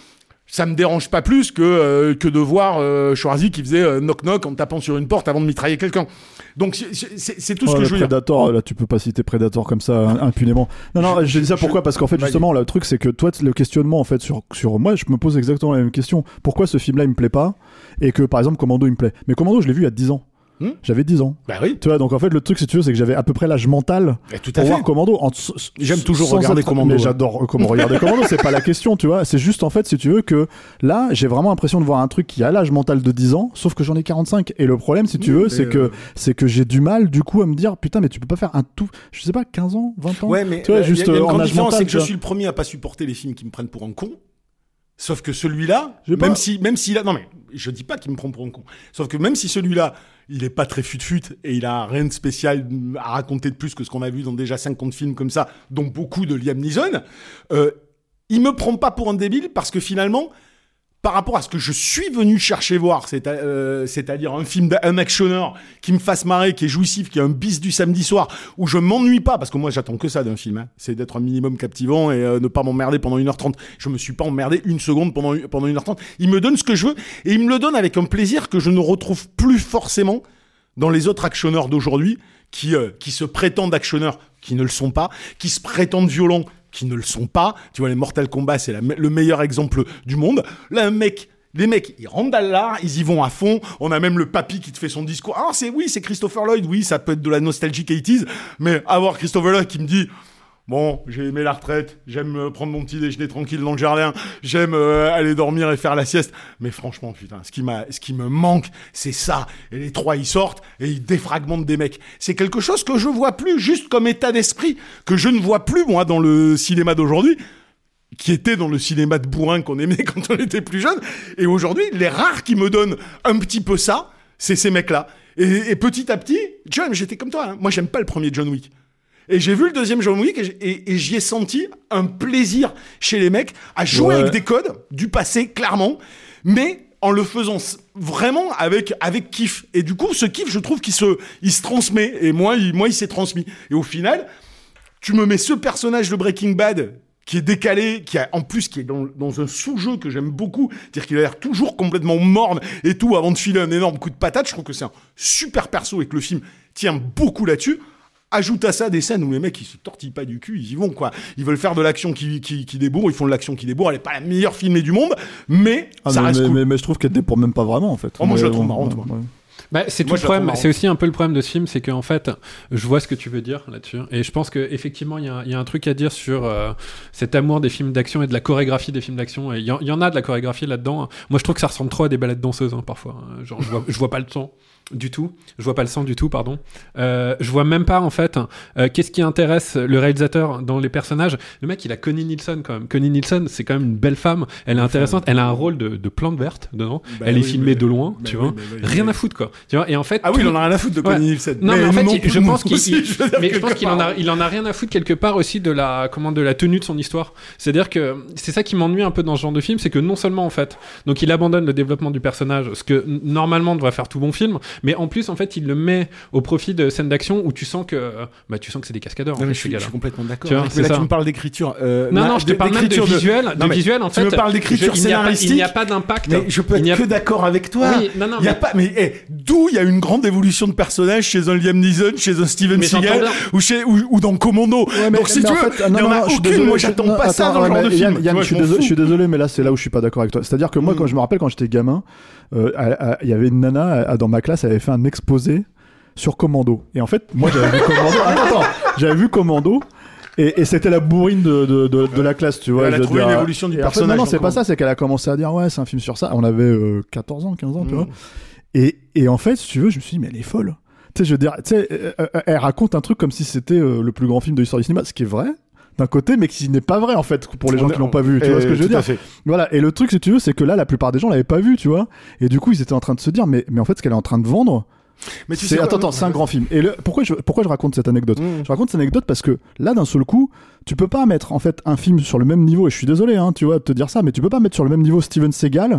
ça me dérange pas plus que euh, que de voir euh, Schwarzy qui faisait euh, knock knock en tapant sur une porte avant de mitrailler quelqu'un. Donc c'est, c'est, c'est tout oh, ce que je veux Predator, dire. Là, tu peux pas citer Predator comme ça impunément. Non, non, je, je dis ça pourquoi ? Parce qu'en fait, justement, le truc, c'est que toi, le questionnement, en fait, sur sur moi, je me pose exactement la même question. Pourquoi ce film-là, il me plaît pas, et que par exemple Commando, il me plaît ? Mais Commando, je l'ai vu il y a dix ans. Hmm j'avais dix ans. Bah oui. Tu vois, donc en fait, le truc, si tu veux, c'est que j'avais à peu près l'âge mental bah, tout à pour fait. voir Commando. En, J'aime toujours regarder être, Commando. Mais j'adore euh, comment regarder Commando, c'est pas la question, tu vois. C'est juste, en fait, si tu veux, que là, j'ai vraiment l'impression de voir un truc qui a l'âge mental de dix ans, sauf que j'en ai quarante-cinq. Et le problème, si tu mmh, veux, c'est euh... que, c'est que j'ai du mal, du coup, à me dire, putain, mais tu peux pas faire un tout, je sais pas, quinze ans, vingt ans. Ouais, mais tu vois, euh, juste y a, y a une en grande âge différence, mental, c'est que je vois. suis le premier à pas supporter les films qui me prennent pour un con. Sauf que celui-là, même pas... si, même s'il a, non mais, je dis pas qu'il me prend pour un con. Sauf que même si celui-là, il est pas très fut-fut et il a rien de spécial à raconter de plus que ce qu'on a vu dans déjà cinquante films comme ça, dont beaucoup de Liam Neeson, euh, il me prend pas pour un débile parce que finalement, par rapport à ce que je suis venu chercher voir, c'est à, euh, c'est-à-dire un film d'un actionneur qui me fasse marrer, qui est jouissif, qui est un bis du samedi soir, où je m'ennuie pas, parce que moi j'attends que ça d'un film, hein, c'est d'être un minimum captivant et euh, ne pas m'emmerder pendant une heure trente. Je me suis pas emmerdé une seconde pendant, pendant une heure trente. Il me donne ce que je veux, et il me le donne avec un plaisir que je ne retrouve plus forcément dans les autres actionneurs d'aujourd'hui, qui, euh, qui se prétendent actionneurs, qui ne le sont pas, qui se prétendent violents, qui ne le sont pas. Tu vois, les Mortal Kombat, c'est la, le meilleur exemple du monde. Là, un mec, les mecs, ils rentrent dans l'art, ils y vont à fond. On a même le papy qui te fait son discours. Ah, c'est, oui, c'est Christopher Lloyd. Oui, ça peut être de la nostalgie quatre-vingt-dix. Mais avoir Christopher Lloyd qui me dit, bon, j'ai aimé la retraite, j'aime euh, prendre mon petit déjeuner tranquille dans le jardin, j'aime euh, aller dormir et faire la sieste. Mais franchement, putain, ce qui m'a, ce qui me manque, c'est ça. Et les trois, ils sortent et ils défragmentent des mecs. C'est quelque chose que je vois plus, juste comme état d'esprit, que je ne vois plus, moi, dans le cinéma d'aujourd'hui, qui était dans le cinéma de bourrin qu'on aimait quand on était plus jeune. Et aujourd'hui, les rares qui me donnent un petit peu ça, c'est ces mecs-là. Et, et petit à petit, John, j'étais comme toi, hein. Moi, j'aime pas le premier John Wick. Et j'ai vu le deuxième John Wick et, et, et j'y ai senti un plaisir chez les mecs à jouer ouais. avec des codes du passé, clairement, mais en le faisant vraiment avec, avec kiff. Et du coup, ce kiff, je trouve qu'il se, il se transmet. Et moi, il, moi, il s'est transmis. Et au final, tu me mets ce personnage de Breaking Bad qui est décalé, qui a, en plus, qui est dans, dans un sous-jeu que j'aime beaucoup. C'est-à-dire qu'il a l'air toujours complètement morne et tout avant de filer un énorme coup de patate. Je trouve que c'est un super perso et que le film tient beaucoup là-dessus. Ajoute à ça des scènes où les mecs ils se tortillent pas du cul, ils y vont quoi. Ils veulent faire de l'action qui, qui, qui débourre, ils font de l'action qui débourre. Elle est pas la meilleure filmée du monde, mais ah, ça mais, reste mais, cool. Mais, mais je trouve qu'elle débourre même pas vraiment en fait. Oh, moi mais je la trouve on, marrante. on, moi. Ouais. Bah, c'est tout moi, le problème. C'est aussi un peu le problème de ce film, c'est qu'en fait, je vois ce que tu veux dire là-dessus, et je pense que effectivement, il y, y a un truc à dire sur euh, cet amour des films d'action et de la chorégraphie des films d'action. Et il y, y en a de la chorégraphie là-dedans. Moi, je trouve que ça ressemble trop à des ballets de danseuses hein, parfois. Genre, je vois, je vois pas le son du tout. Je vois pas le sang du tout, pardon. Euh, je vois même pas en fait euh, qu'est-ce qui intéresse le réalisateur dans les personnages. Le mec, il a Connie Nielsen quand même. Connie Nielsen, c'est quand même une belle femme. Elle est intéressante. Elle a un rôle de, de plante verte dedans. Bah, elle oui, est filmée mais, de loin, bah, tu bah, vois. Bah, bah, rien bah, à foutre quoi. Tu vois. Et en fait. Ah oui, il en a rien à foutre de Connie ouais. Nielsen. Non, mais, mais en fait, non, il, je pense qu'il, aussi, il, je mais je pense qu'il en a, il en a rien à foutre quelque part aussi de la, comment, de la tenue de son histoire. C'est-à-dire que c'est ça qui m'ennuie un peu dans ce genre de film, c'est que non seulement en fait, donc il abandonne le développement du personnage, ce que normalement devrait faire tout bon film, mais en plus en fait il le met au profit de scènes d'action où tu sens que bah tu sens que c'est des cascadeurs. Non, en mais fait, je, suis, je suis complètement d'accord. Tu vois, mais là là tu me parles d'écriture. Euh, non là, non, je te parle même de visuel, de, de visuel en tu fait. Tu me parles d'écriture je, scénaristique. Il n'y a pas, a pas d'impact. Mais je peux être que d'accord avec toi. Oui, non non. Il y a pas, mais hey, d'où il y a une grande évolution de personnage chez un Liam Neeson, chez un Steven Seagal ou chez ou, ou dans Commando. Ouais, mais, donc si mais tu en veux, fait, il non, y en a non, aucune. Désolé, moi j'attends non, pas attends, ça dans le genre de Yann, film. Yann, je suis désolé, je suis désolé, mais là c'est là où je suis pas d'accord avec toi. C'est-à-dire que moi quand je me rappelle quand j'étais gamin, il y avait une nana dans ma classe, elle avait fait un exposé sur Commando. Et en fait, moi j'avais vu Commando. Attends, attends, j'avais vu Commando. Et, et c'était la bourrine de, de, de, de la classe, tu vois. Elle a trouvé dire, une évolution du et personnage. En fait, non, non, c'est pas ça, c'est qu'elle a commencé à dire, ouais, c'est un film sur ça. On avait euh, quatorze ans, quinze ans, mmh. tu vois. Et, et en fait, si tu veux, je me suis dit, mais elle est folle. Tu sais, je veux dire, tu sais, euh, elle raconte un truc comme si c'était euh, le plus grand film de l'histoire du cinéma, ce qui est vrai, d'un côté, mais qui n'est pas vrai, en fait, pour les gens qui l'ont pas vu. Tu vois ce que je veux dire? Voilà. Et le truc, si tu veux, c'est que là, la plupart des gens l'avaient pas vu, tu vois. Et du coup, ils étaient en train de se dire, mais, mais en fait, ce qu'elle est en train de vendre, mais tu c'est, sais attends, attends, c'est un grand film. Et le, pourquoi, je, pourquoi je raconte cette anecdote mmh. Je raconte cette anecdote parce que là, d'un seul coup, tu peux pas mettre en fait un film sur le même niveau. Et je suis désolé, hein, tu vois, de te dire ça, mais tu peux pas mettre sur le même niveau Steven Seagal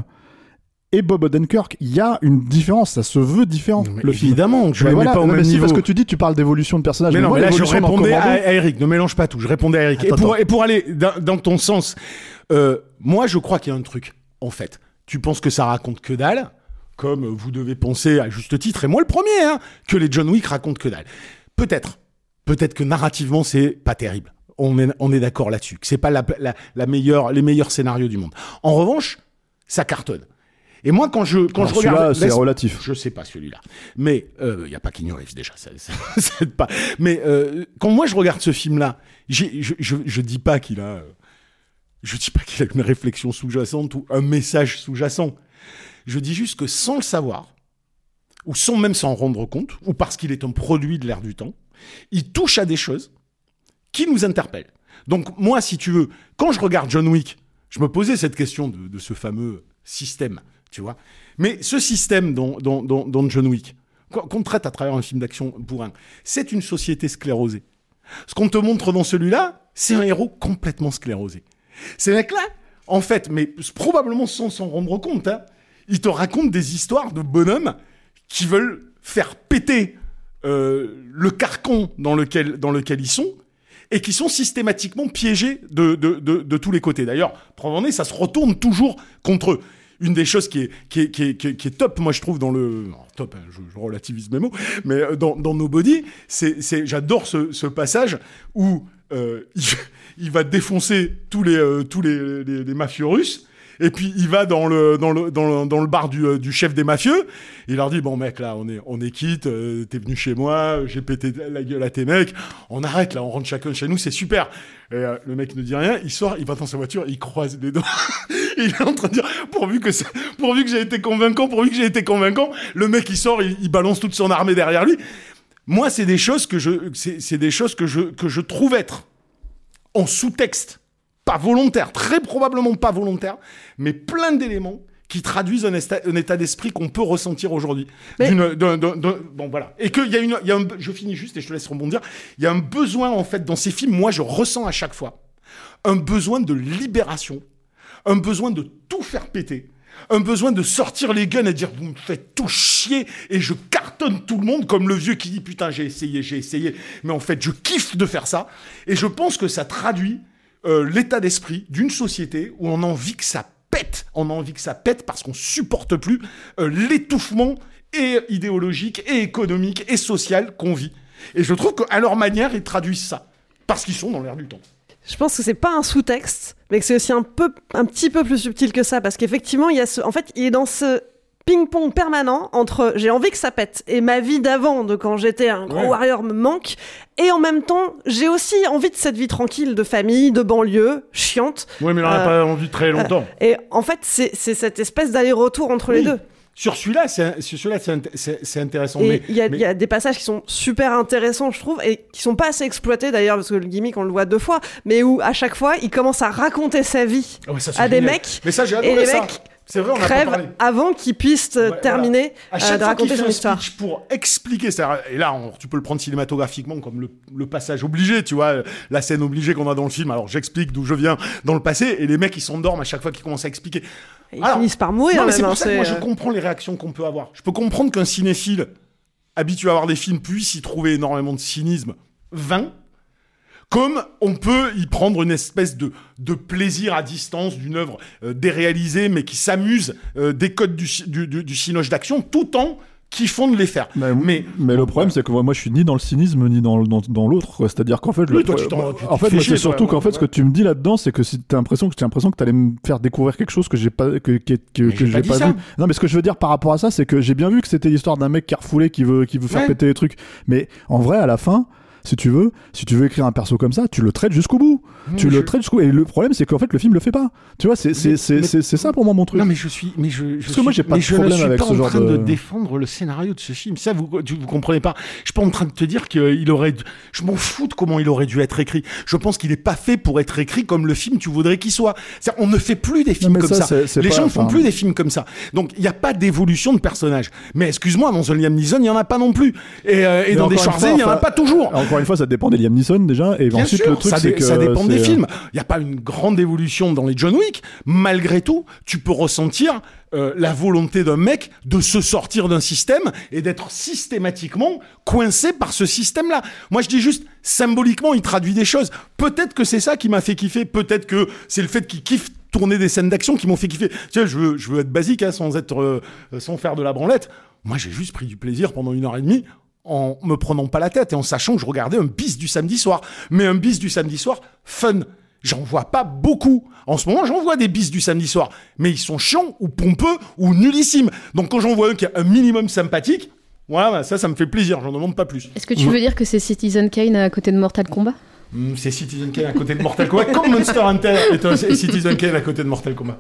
et Bob Odenkirk. Il y a une différence, ça se veut différent. Mais le évidemment, film. je ne voilà, mets pas au même si, niveau. Parce que tu dis, tu parles d'évolution de personnage. Mais, mais non, moi, mais là, je répondais à, Commando... à Eric. Ne mélange pas tout. Je répondais à Eric. Attends, et, pour, et pour aller dans, dans ton sens, euh, moi, je crois qu'il y a un truc. en fait. Tu penses que ça raconte que dalle, comme vous devez penser à juste titre, et moi le premier, hein, que les John Wick racontent que dalle. Peut-être. Peut-être que narrativement, c'est pas terrible. On est, on est d'accord là-dessus. Que c'est pas la, la, la meilleure, les meilleurs scénarios du monde. En revanche, ça cartonne. Et moi, quand je, quand Alors, je regarde... c'est relatif. Je sais pas celui-là. Mais, il euh, y a pas Keanu Reeves déjà, ça, ça, ça aide pas. Mais, euh, quand moi je regarde ce film-là, j'ai, je, je, je dis pas qu'il a, euh, je dis pas qu'il a une réflexion sous-jacente ou un message sous-jacent. Je dis juste que sans le savoir, ou sans même s'en rendre compte, ou parce qu'il est un produit de l'air du temps, il touche à des choses qui nous interpellent. Donc, moi, si tu veux, quand je regarde John Wick, je me posais cette question de, de ce fameux système. Tu vois, mais ce système dans, dans, dans, dans John Wick, qu'on traite à travers un film d'action bourrin, c'est une société sclérosée. Ce qu'on te montre dans celui-là, c'est un héros complètement sclérosé. Ces mecs-là, en fait, mais probablement sans s'en rendre compte, hein, ils te racontent des histoires de bonhommes qui veulent faire péter euh, le carcan dans lequel, dans lequel ils sont, et qui sont systématiquement piégés de, de, de, de tous les côtés. D'ailleurs, preuve en est, ça se retourne toujours contre eux. Une des choses qui est, qui est, qui est, qui est, qui est top, moi je trouve, dans le... Non, top, hein, je, je relativise mes mots, mais dans, dans Nobody, c'est, c'est, j'adore ce, ce passage où euh, il, il va défoncer tous les, euh, tous les, les, les mafieux russes, et puis il va dans le, dans le, dans le, dans le bar du, du chef des mafieux, et il leur dit, bon mec, là, on est, on est quitte, euh, t'es venu chez moi, j'ai pété la gueule à tes mecs, on arrête là, on rentre chacun chez nous, c'est super. Et euh, le mec ne dit rien, il sort, il va dans sa voiture, il croise les doigts. Il est en train de dire, pourvu que, c'est, pourvu que j'ai été convaincant, pourvu que j'ai été convaincant, le mec il sort, il, il balance toute son armée derrière lui. Moi, c'est des choses que je, c'est, c'est des choses que je, que je trouve être en sous-texte, pas volontaire, très probablement pas volontaire, mais plein d'éléments qui traduisent un, esta, un état d'esprit qu'on peut ressentir aujourd'hui. Mais... D'une, d'un, d'un, d'un, bon, voilà. Et qu'il y a une, il y a un, je finis juste et je te laisse rebondir. Il y a un besoin, en fait, dans ces films, moi, je ressens à chaque fois un besoin de libération, un besoin de tout faire péter, un besoin de sortir les guns et dire vous me faites tout chier et je cartonne tout le monde comme le vieux qui dit putain j'ai essayé, j'ai essayé, mais en fait je kiffe de faire ça. Et je pense que ça traduit euh, l'état d'esprit d'une société où on a envie que ça pète, on a envie que ça pète parce qu'on supporte plus euh, l'étouffement et idéologique et économique et social qu'on vit. Et je trouve qu'à leur manière ils traduisent ça parce qu'ils sont dans l'air du temps. Je pense que c'est pas un sous-texte, mais que c'est aussi un peu, un petit peu plus subtil que ça, parce qu'effectivement, il y a ce, en fait, il est dans ce ping-pong permanent entre j'ai envie que ça pète et ma vie d'avant, de quand j'étais un gros ouais. warrior me manque, et en même temps, j'ai aussi envie de cette vie tranquille, de famille, de banlieue, chiante. Oui, mais on n'a euh, pas envie très longtemps. Euh, et en fait, c'est, c'est cette espèce d'aller-retour entre oui. les deux. Sur celui-là, c'est, sur celui-là, c'est, c'est, c'est intéressant. Et mais il y, mais... y a des passages qui sont super intéressants, je trouve, et qui sont pas assez exploités d'ailleurs, parce que le gimmick, on le voit deux fois, mais où à chaque fois, il commence à raconter sa vie oh, ça, à des mecs. Mais ça, j'ai adoré et les ça. mecs c'est vrai, on crèvent a pas parlé. avant qu'ils puissent ouais, terminer voilà. euh, de raconter son histoire. Pour expliquer, et là, on, tu peux le prendre cinématographiquement comme le, le passage obligé, tu vois, la scène obligée qu'on a dans le film. Alors, j'explique d'où je viens dans le passé, et les mecs, ils s'endorment à chaque fois qu'ils commencent à expliquer. Ils Alors, finissent par mourir. Non, mais même, c'est pour hein, ça c'est... que moi, je comprends les réactions qu'on peut avoir. Je peux comprendre qu'un cinéphile habitué à voir des films puisse y trouver énormément de cynisme vain, comme on peut y prendre une espèce de, de plaisir à distance d'une œuvre euh, déréalisée, mais qui s'amuse euh, des codes du, du, du, du cinoche d'action, tout en kiffant de les faire. Mais, mais, mais le problème, c'est que moi, je suis ni dans le cynisme, ni dans, dans, dans l'autre. Quoi. C'est-à-dire qu'en fait, oui, le, toi, tu t'en, en fait, moi, c'est surtout qu'en fait, ce que tu me dis là-dedans, c'est que si t'as l'impression que j'ai l'impression que t'allais me faire découvrir quelque chose que j'ai pas, que, que, que, que j'ai pas, pas vu. Non, mais ce que je veux dire par rapport à ça, c'est que j'ai bien vu que c'était l'histoire d'un mec qui a refoulé, qui veut, qui veut faire ouais. péter les trucs. Mais en vrai, à la fin, si tu veux, si tu veux écrire un perso comme ça, tu le traites jusqu'au bout. Mmh, tu je... le traites jusqu'au bout. Et le problème, c'est qu'en fait, le film le fait pas. Tu vois, c'est, c'est, mais, c'est, mais... c'est, c'est ça pour moi mon truc. Non, mais je suis, mais je, je Parce suis, que moi, j'ai pas de problème avec ce genre de. Je suis pas en train de... de défendre le scénario de ce film. Ça, vous, tu, vous comprenez pas. Je suis pas en train de te dire qu'il aurait, dû... je m'en fous de comment il aurait dû être écrit. Je pense qu'il est pas fait pour être écrit comme le film tu voudrais qu'il soit. C'est-à-dire, on ne fait plus des films non, comme ça. ça. C'est, c'est Les pas, gens ne font enfin... plus des films comme ça. Donc, il y a pas d'évolution de personnage. Mais excuse-moi, dans un Liam Neeson, il y en a pas non plus. Et, euh, et dans des Schwarzenegger, il y en a pas toujours. Encore une fois, ça dépend des Liam Neeson déjà, et Bien ensuite sûr, le truc ça, c'est dé- que ça dépend c'est... des films. Il y a pas une grande évolution dans les John Wick. Malgré tout, tu peux ressentir euh, la volonté d'un mec de se sortir d'un système et d'être systématiquement coincé par ce système-là. Moi, je dis juste symboliquement, il traduit des choses. Peut-être que c'est ça qui m'a fait kiffer. Peut-être que c'est le fait qu'il kiffe tourné des scènes d'action qui m'ont fait kiffer. Tu sais, je veux, je veux être basique, hein, sans être, euh, sans faire de la branlette. Moi, j'ai juste pris du plaisir pendant une heure et demie en me prenant pas la tête et en sachant que je regardais un bis du samedi soir. Mais un bis du samedi soir, fun. J'en vois pas beaucoup. En ce moment, j'en vois des bis du samedi soir. Mais ils sont chiants ou pompeux ou nullissimes. Donc quand j'en vois un qui est un minimum sympathique, voilà, bah, ça, ça me fait plaisir. J'en demande pas plus. Est-ce que tu veux dire que c'est Citizen Kane à côté de Mortal Kombat ? Mmh, c'est Citizen Kane à côté de Mortal Kombat. Comme Monster Hunter est un Citizen Kane à côté de Mortal Kombat.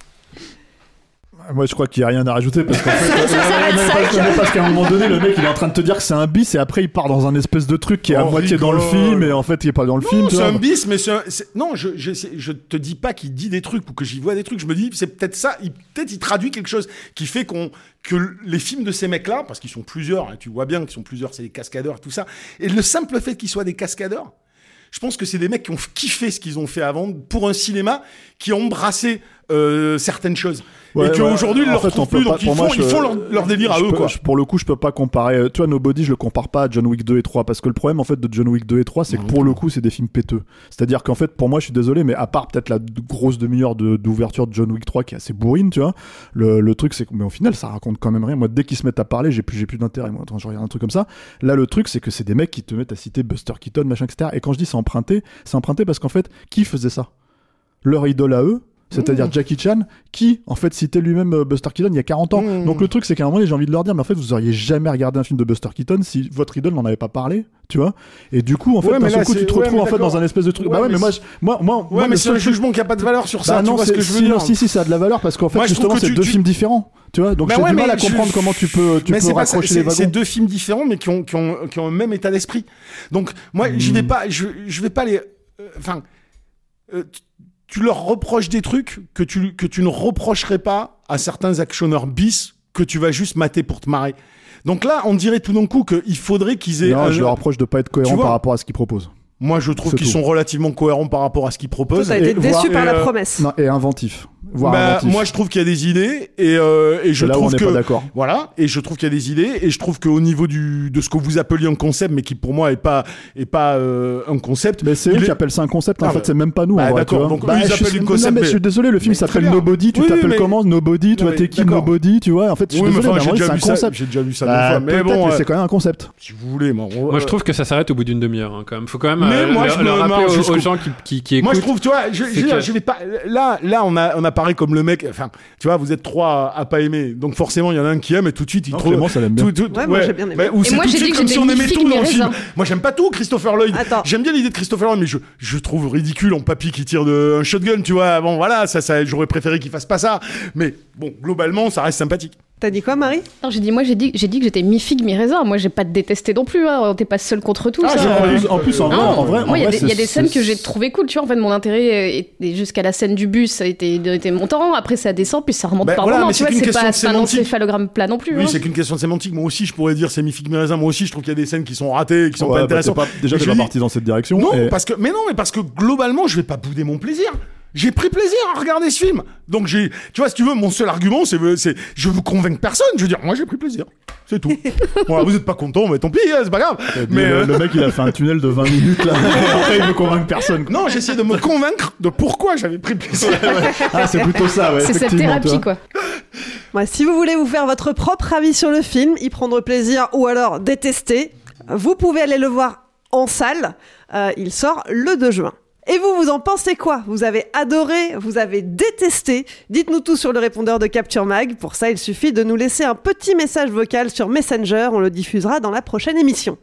Moi, je crois qu'il n'y a rien à rajouter parce qu'en fait, ça, ça, ça, parce, ça. parce qu'à un moment donné, le mec il est en train de te dire que c'est un bis et après il part dans un espèce de truc qui est oh, à moitié rigole. Dans le film et en fait il est pas dans le non, film. C'est tu un vois. bis, mais c'est, un, c'est... non, je, je, je te dis pas qu'il dit des trucs ou que j'y vois des trucs. Je me dis c'est peut-être ça. Il, peut-être il traduit quelque chose qui fait qu'on que les films de ces mecs-là, parce qu'ils sont plusieurs, hein, tu vois bien qu'ils sont plusieurs, c'est des cascadeurs et tout ça. Et le simple fait qu'ils soient des cascadeurs. Je pense que c'est des mecs qui ont kiffé ce qu'ils ont fait avant pour un cinéma qui a embrassé euh, certaines choses. Ouais, et qu'aujourd'hui, ouais. ils ne leur trouvent plus. Donc, ils font, moi, je, ils font leur, leur délire à eux. Peux, quoi. Je, pour le coup, je peux pas comparer. Tu vois, Nobody, je le compare pas à John Wick deux et trois. Parce que le problème, en fait, de John Wick deux et trois, c'est non, que pour non. le coup, c'est des films péteux. C'est-à-dire qu'en fait, pour moi, je suis désolé, mais à part peut-être la grosse demi-heure de, d'ouverture de John Wick trois qui est assez bourrine, tu vois, le, le truc, c'est que, mais au final, ça raconte quand même rien. Moi, dès qu'ils se mettent à parler, j'ai plus, j'ai plus d'intérêt. Moi, quand je regarde un truc comme ça, là, le truc, c'est que c'est des mecs qui te mettent à citer Buster Keaton, machin, et cetera. Et quand je dis c'est emprunté, c'est emprunté parce qu'en fait, qui faisait ça ? Leur idole à eux, c'est-à-dire mmh. Jackie Chan, qui en fait citait lui-même euh, Buster Keaton il y a quarante ans. Mmh. Donc le truc, c'est qu'à un moment, j'ai envie de leur dire, mais en fait, vous auriez jamais regardé un film de Buster Keaton si votre idole n'en avait pas parlé, tu vois. Et du coup, en fait, ouais, d'un seul là, coup, tu te ouais, retrouves en fait dans un espèce de truc. Ouais, bah ouais, mais, mais moi, je, moi, moi, ouais, moi, mais c'est un jugement qui a pas de valeur sur ça. Bah tu non, vois ce que je veux si, dire. Si, si, ça a de la valeur parce qu'en fait, moi, justement, c'est tu, deux tu... films différents. Tu vois, donc bah j'ai ouais, du mal à je... comprendre comment tu peux, tu peux raccrocher les wagons. C'est deux films différents, mais qui ont, qui ont, qui ont un même état d'esprit. Donc moi, mmh. j'y vais pas, je, je vais pas les, enfin. Euh, tu leur reproches des trucs que tu, que tu ne reprocherais pas à certains actionneurs bis que tu vas juste mater pour te marrer. Donc là, on dirait tout d'un coup qu'il faudrait qu'ils aient... Non, un... je leur reproche de pas être cohérent par rapport à ce qu'ils proposent. Moi, je trouve c'est qu'ils tout. sont relativement cohérents par rapport à ce qu'ils proposent. Toi, t'as été déçu par la euh... promesse. Non, et inventif. Voire bah, inventif. Moi, je trouve qu'il y a des idées et, euh, et je là trouve où on que n'est pas d'accord. Voilà, et je trouve qu'il y a des idées et je trouve qu'au niveau du de ce que vous appeliez un concept, mais qui pour moi est pas est pas euh, un concept. Mais c'est eux est... qui appellent ça un concept. En ah, fait, c'est même pas nous. Bah, en vrai, d'accord. Donc bah, eux, ils appellent une concept. Non, mais je suis désolé. Le film s'appelle Nobody. Tu t'appelles comment Nobody? Tu vois, t'es qui Nobody? Tu vois. En fait, je suis désolé. C'est un concept. J'ai déjà vu ça deux fois. Mais bon, c'est quand même un concept. Si vous voulez, moi. Moi, je trouve que ça s'arrête au bout d'une demi-heure. Quand même, faut quand même le rappeler aux gens qui qui écoutent. Moi, je trouve, tu vois, je vais pas. Là, là, on a on apparaît comme le mec. Enfin, tu vois, vous êtes trois à, à pas aimer, donc forcément il y en a un qui aime et tout de suite il non, trouve. Clément, ça l'aime bien. Tout, tout, ouais, ouais, moi j'ai bien aimé. Bah, ou et c'est moi tout j'ai de dit suite que comme si on aimait tout dans le film. Moi j'aime pas tout Christopher Lloyd. Attends. J'aime bien l'idée de Christopher Lloyd, mais je je trouve ridicule en papy qui tire de un shotgun, tu vois. Bon voilà, ça, ça j'aurais préféré qu'il fasse pas ça, mais bon globalement ça reste sympathique. T'as dit quoi, Marie? Non, j'ai dit moi j'ai dit j'ai dit que j'étais mi figue mi raisin. Moi j'ai pas détesté non plus. Hein. T'es pas seul contre tous. Ah, hein. en plus en vrai, en vrai, moi il y, y a des scènes c'est... que j'ai trouvé cool. Tu vois en fait mon intérêt était jusqu'à la scène du bus, ça a été, était montant. Après ça descend puis ça remonte bah, par voilà, moment. Tu vois c'est pas, c'est pas un encéphalogramme plat non plus. Oui hein. c'est qu'une question de sémantique. Moi aussi je pourrais dire c'est mi figue mi raisin. Moi aussi je trouve qu'il y a des scènes qui sont ratées, qui sont ouais, pas intéressantes. Bah, pas, déjà t'es pas parti dans cette direction. Non et... parce que mais non mais parce que globalement je vais pas bouder mon plaisir. J'ai pris plaisir à regarder ce film. Donc j'ai, tu vois, si tu veux, mon seul argument, c'est, c'est, je veux convaincre personne. Je veux dire, moi, j'ai pris plaisir. C'est tout. Voilà, vous êtes pas content, mais tant pis, c'est pas grave. Mais le, euh... le mec, il a fait un tunnel de vingt minutes, là. Après, il veut convaincre personne. Non, j'essaie de me convaincre de pourquoi j'avais pris plaisir. Ouais, ouais. Ah, c'est plutôt ça, ouais. C'est cette thérapie, quoi. Ouais, si vous voulez vous faire votre propre avis sur le film, y prendre plaisir ou alors détester, vous pouvez aller le voir en salle. Euh, il sort le deux juin. Et vous, vous en pensez quoi? Vous avez adoré? Vous avez détesté? Dites-nous tout sur le répondeur de Capture Mag. Pour ça, il suffit de nous laisser un petit message vocal sur Messenger. On le diffusera dans la prochaine émission.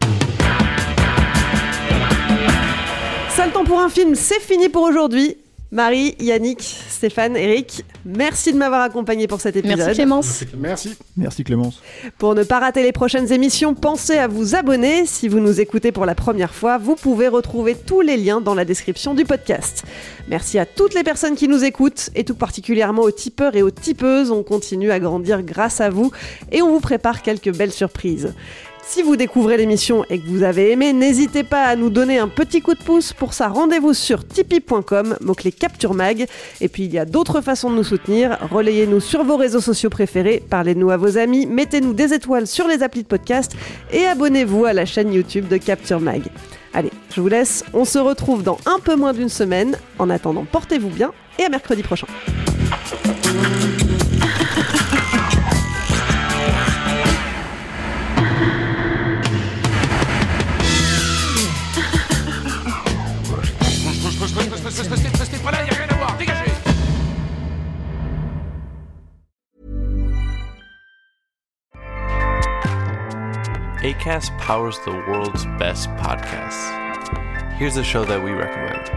Ça, le temps pour un film, c'est fini pour aujourd'hui. Marie, Yannick, Stéphane, Eric, merci de m'avoir accompagné pour cet épisode. Merci Clémence. Merci. Merci Clémence. Pour ne pas rater les prochaines émissions, pensez à vous abonner. Si vous nous écoutez pour la première fois, vous pouvez retrouver tous les liens dans la description du podcast. Merci à toutes les personnes qui nous écoutent et tout particulièrement aux tipeurs et aux tipeuses. On continue à grandir grâce à vous et on vous prépare quelques belles surprises. Si vous découvrez l'émission et que vous avez aimé, n'hésitez pas à nous donner un petit coup de pouce. Pour ça, rendez-vous sur tipeee point com, mot-clé Capture Mag. Et puis, il y a d'autres façons de nous soutenir. Relayez-nous sur vos réseaux sociaux préférés, parlez-nous à vos amis, mettez-nous des étoiles sur les applis de podcast et abonnez-vous à la chaîne YouTube de Capture Mag. Allez, je je vous laisse. On se retrouve dans un peu moins d'une semaine. En attendant, portez-vous bien et à mercredi prochain. Acast powers the world's best podcasts. Here's a show that we recommend.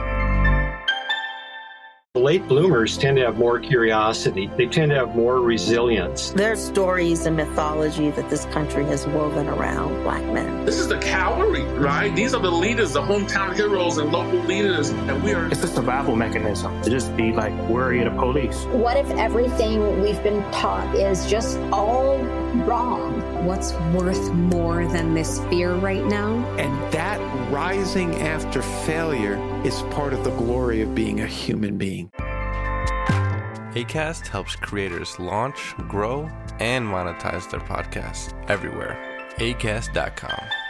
Late bloomers tend to have more curiosity. They tend to have more resilience. There are stories and mythology that this country has woven around Black men. This is the cavalry, right? These are the leaders, the hometown heroes and local leaders. And we are... It's a survival mechanism to just be like worried of police. What if everything we've been taught is just all wrong? What's worth more than this fear right now? And that rising after failure is part of the glory of being a human being. Acast helps creators launch, grow, and monetize their podcasts everywhere. acast dot com.